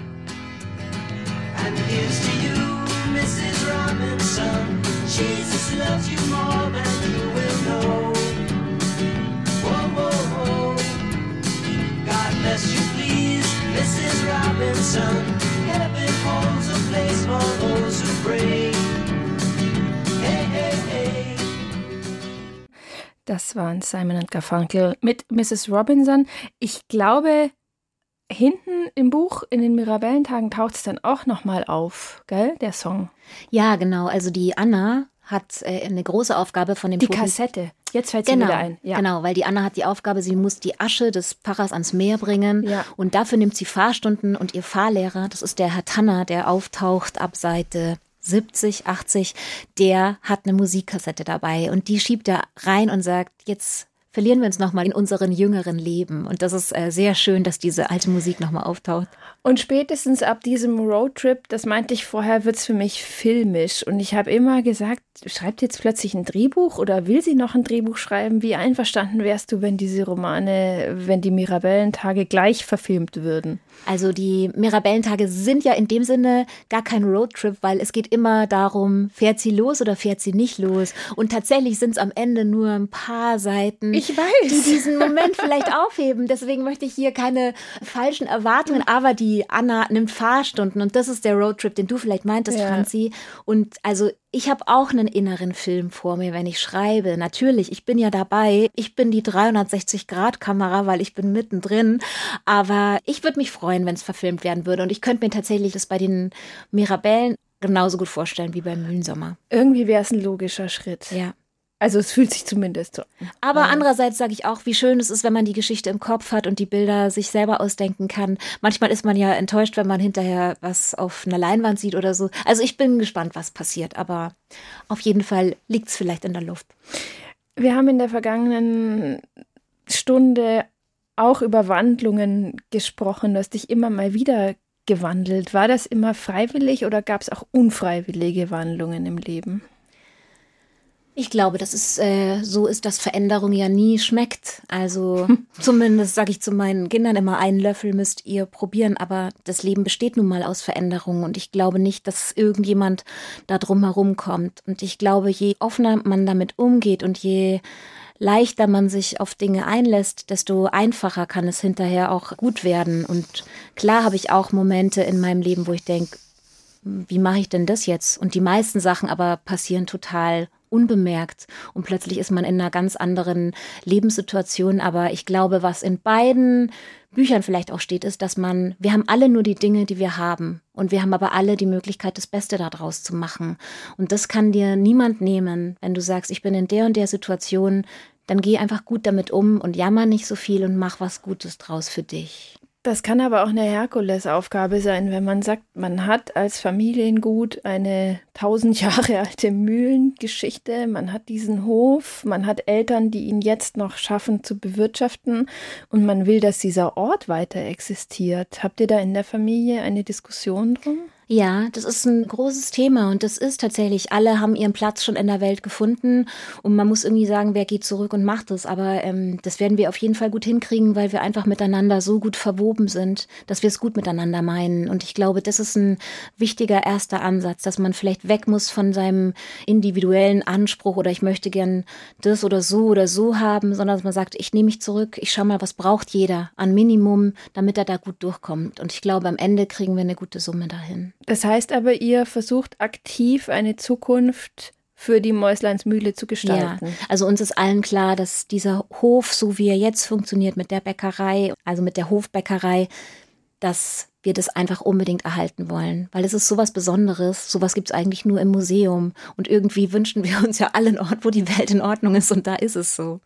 And here's to you, Mrs. Robinson. Jesus loves you more than you will know. Whoa, whoa, whoa. God bless you, please, Mrs. Robinson. Heaven holds a place for those who pray. Hey, hey, hey. Das waren Simon und Garfunkel mit Mrs. Robinson. Ich glaube, hinten im Buch, in den Mirabellentagen, taucht es dann auch nochmal auf, gell, der Song. Ja, genau. Also die Anna hat eine große Aufgabe von dem Die Kassette. Jetzt fällt sie wieder ein. Ja. Genau, weil die Anna hat die Aufgabe, sie muss die Asche des Pfarrers ans Meer bringen. Ja. Und dafür nimmt sie Fahrstunden und ihr Fahrlehrer, das ist der Herr Tanner, der auftaucht ab Seite 70, 80, der hat eine Musikkassette dabei und die schiebt er rein und sagt, jetzt verlieren wir uns nochmal in unseren jüngeren Leben. Und das ist sehr schön, dass diese alte Musik nochmal auftaucht. Und spätestens ab diesem Roadtrip, das meinte ich vorher, wird es für mich filmisch. Und ich habe immer gesagt, schreibt jetzt plötzlich ein Drehbuch oder will sie noch ein Drehbuch schreiben? Wie einverstanden wärst du, wenn diese Romane, wenn die Mirabellentage gleich verfilmt würden? Also die Mirabellentage sind ja in dem Sinne gar kein Roadtrip, weil es geht immer darum, fährt sie los oder fährt sie nicht los. Und tatsächlich sind es am Ende nur ein paar Seiten, ich weiß, die diesen Moment vielleicht aufheben. Deswegen möchte ich hier keine falschen Erwartungen, aber die Anna nimmt Fahrstunden und das ist der Roadtrip, den du vielleicht meintest, ja. Franzi. Und also Ich habe auch einen inneren Film vor mir, wenn ich schreibe. Natürlich, ich bin ja dabei. Ich bin die 360-Grad-Kamera, weil ich bin mittendrin. Aber ich würde mich freuen, wenn es verfilmt werden würde. Und ich könnte mir tatsächlich das bei den Mirabellen genauso gut vorstellen wie beim Mühlensommer. Irgendwie wäre es ein logischer Schritt. Ja. Also es fühlt sich zumindest so an. Aber andererseits sage ich auch, wie schön es ist, wenn man die Geschichte im Kopf hat und die Bilder sich selber ausdenken kann. Manchmal ist man ja enttäuscht, wenn man hinterher was auf einer Leinwand sieht oder so. Also ich bin gespannt, was passiert, aber auf jeden Fall liegt es vielleicht in der Luft. Wir haben in der vergangenen Stunde auch über Wandlungen gesprochen. Du hast dich immer mal wieder gewandelt. War das immer freiwillig oder gab es auch unfreiwillige Wandlungen im Leben? Ich glaube, dass es so ist, dass Veränderung ja nie schmeckt. Also zumindest sage ich zu meinen Kindern immer, einen Löffel müsst ihr probieren. Aber das Leben besteht nun mal aus Veränderungen. Und ich glaube nicht, dass irgendjemand da drum herum kommt. Und ich glaube, je offener man damit umgeht und je leichter man sich auf Dinge einlässt, desto einfacher kann es hinterher auch gut werden. Und klar habe ich auch Momente in meinem Leben, wo ich denke, wie mache ich denn das jetzt? Und die meisten Sachen aber passieren total unbemerkt und plötzlich ist man in einer ganz anderen Lebenssituation. Aber ich glaube, was in beiden Büchern vielleicht auch steht, ist, dass wir haben alle nur die Dinge, die wir haben und wir haben aber alle die Möglichkeit, das Beste daraus zu machen. Und das kann dir niemand nehmen, wenn du sagst, ich bin in der und der Situation, dann geh einfach gut damit um und jammer nicht so viel und mach was Gutes draus für dich. Das kann aber auch eine Herkulesaufgabe sein, wenn man sagt, man hat als Familiengut eine 1000 Jahre alte Mühlengeschichte, man hat diesen Hof, man hat Eltern, die ihn jetzt noch schaffen zu bewirtschaften und man will, dass dieser Ort weiter existiert. Habt ihr da in der Familie eine Diskussion drum? Ja, das ist ein großes Thema und das ist tatsächlich, alle haben ihren Platz schon in der Welt gefunden und man muss irgendwie sagen, wer geht zurück und macht es, aber das werden wir auf jeden Fall gut hinkriegen, weil wir einfach miteinander so gut verwoben sind, dass wir es gut miteinander meinen und ich glaube, das ist ein wichtiger erster Ansatz, dass man vielleicht weg muss von seinem individuellen Anspruch oder ich möchte gern das oder so haben, sondern dass man sagt, ich nehme mich zurück, ich schau mal, was braucht jeder an Minimum, damit er da gut durchkommt und ich glaube, am Ende kriegen wir eine gute Summe dahin. Das heißt aber, ihr versucht aktiv eine Zukunft für die Mäusleinsmühle zu gestalten. Ja, also uns ist allen klar, dass dieser Hof, so wie er jetzt funktioniert mit der Bäckerei, also mit der Hofbäckerei, dass wir das einfach unbedingt erhalten wollen. Weil es ist sowas Besonderes, sowas gibt es eigentlich nur im Museum. Und irgendwie wünschen wir uns ja alle einen Ort, wo die Welt in Ordnung ist und da ist es so.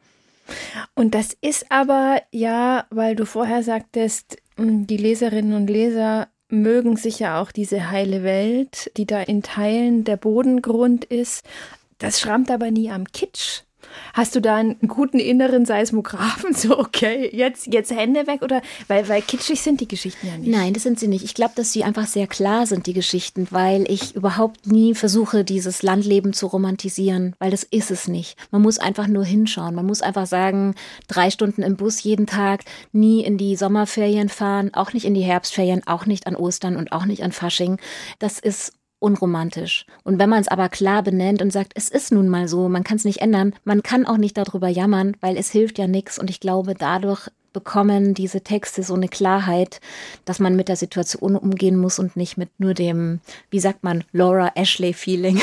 Und das ist aber, ja, weil du vorher sagtest, die Leserinnen und Leser mögen sicher auch diese heile Welt, die da in Teilen der Bodengrund ist. Das schrammt aber nie am Kitsch. Hast du da einen guten inneren Seismographen? So, okay, jetzt Hände weg? Oder weil kitschig sind die Geschichten ja nicht. Nein, das sind sie nicht. Ich glaube, dass sie einfach sehr klar sind, die Geschichten, weil ich überhaupt nie versuche, dieses Landleben zu romantisieren, weil das ist es nicht. Man muss einfach nur hinschauen. Man muss einfach sagen, 3 Stunden im Bus jeden Tag, nie in die Sommerferien fahren, auch nicht in die Herbstferien, auch nicht an Ostern und auch nicht an Fasching. Das ist unromantisch. Und wenn man es aber klar benennt und sagt, es ist nun mal so, man kann es nicht ändern, man kann auch nicht darüber jammern, weil es hilft ja nichts. Und ich glaube, dadurch bekommen diese Texte so eine Klarheit, dass man mit der Situation umgehen muss und nicht mit nur dem, wie sagt man, Laura Ashley-Feeling.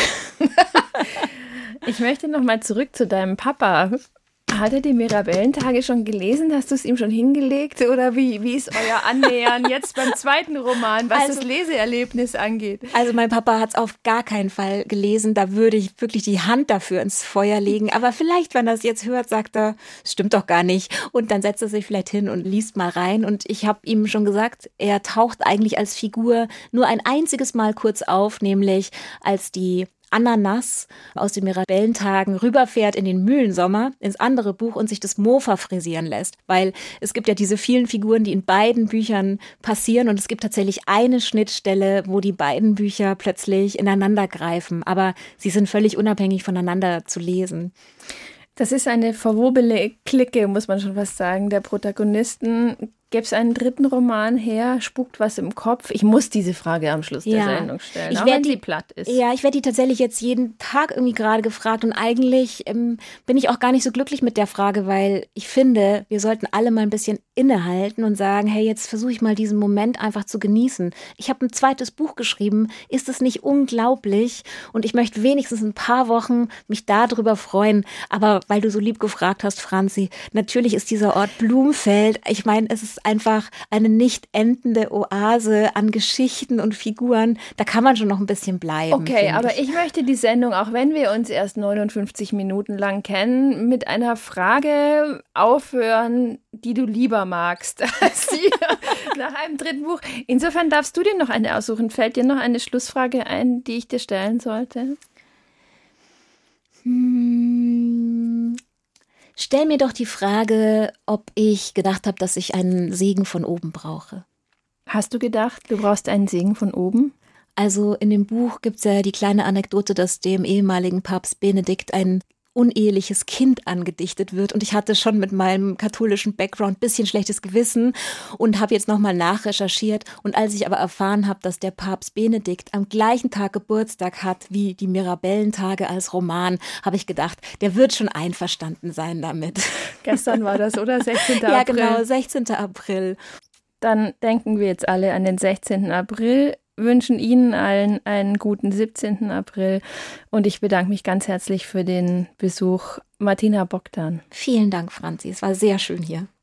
Ich möchte noch mal zurück zu deinem Papa. Hat er die Mirabellentage schon gelesen? Hast du es ihm schon hingelegt? Oder wie ist euer Annähern jetzt beim zweiten Roman, was das Leseerlebnis angeht? Also mein Papa hat es auf gar keinen Fall gelesen. Da würde ich wirklich die Hand dafür ins Feuer legen. Aber vielleicht, wenn er es jetzt hört, sagt er, es stimmt doch gar nicht. Und dann setzt er sich vielleicht hin und liest mal rein. Und ich habe ihm schon gesagt, er taucht eigentlich als Figur nur ein einziges Mal kurz auf, nämlich als die Ananas aus den Mirabellentagen rüberfährt in den Mühlensommer, ins andere Buch und sich das Mofa frisieren lässt. Weil es gibt ja diese vielen Figuren, die in beiden Büchern passieren und es gibt tatsächlich eine Schnittstelle, wo die beiden Bücher plötzlich ineinander greifen. Aber sie sind völlig unabhängig voneinander zu lesen. Das ist eine verwobene Clique, muss man schon fast sagen, der Protagonisten. Gäbe es einen dritten Roman her? Spukt was im Kopf? Ich muss diese Frage am Schluss der Sendung stellen, auch wenn sie platt ist. Ja, ich werde die tatsächlich jetzt jeden Tag irgendwie gerade gefragt und eigentlich bin ich auch gar nicht so glücklich mit der Frage, weil ich finde, wir sollten alle mal ein bisschen innehalten und sagen, hey, jetzt versuche ich mal diesen Moment einfach zu genießen. Ich habe ein zweites Buch geschrieben, ist es nicht unglaublich? Und ich möchte wenigstens ein paar Wochen mich darüber freuen. Aber weil du so lieb gefragt hast, Franzi, natürlich ist dieser Ort Blumfeld, ich meine, es ist einfach eine nicht endende Oase an Geschichten und Figuren. Da kann man schon noch ein bisschen bleiben. Okay, aber ich möchte die Sendung, auch wenn wir uns erst 59 Minuten lang kennen, mit einer Frage aufhören, die du lieber magst als sie nach einem dritten Buch. Insofern darfst du dir noch eine aussuchen. Fällt dir noch eine Schlussfrage ein, die ich dir stellen sollte? Stell mir doch die Frage, ob ich gedacht habe, dass ich einen Segen von oben brauche. Hast du gedacht, du brauchst einen Segen von oben? Also in dem Buch gibt es ja die kleine Anekdote, dass dem ehemaligen Papst Benedikt ein uneheliches Kind angedichtet wird. Und ich hatte schon mit meinem katholischen Background ein bisschen schlechtes Gewissen und habe jetzt nochmal nachrecherchiert. Und als ich aber erfahren habe, dass der Papst Benedikt am gleichen Tag Geburtstag hat wie die Mirabellentage als Roman, habe ich gedacht, der wird schon einverstanden sein damit. Gestern war das, oder? 16. April. Ja, genau, 16. April. Dann denken wir jetzt alle an den 16. April, wünschen Ihnen allen einen guten 17. April und ich bedanke mich ganz herzlich für den Besuch. Martina Bogdan. Vielen Dank, Franzi. Es war sehr schön hier.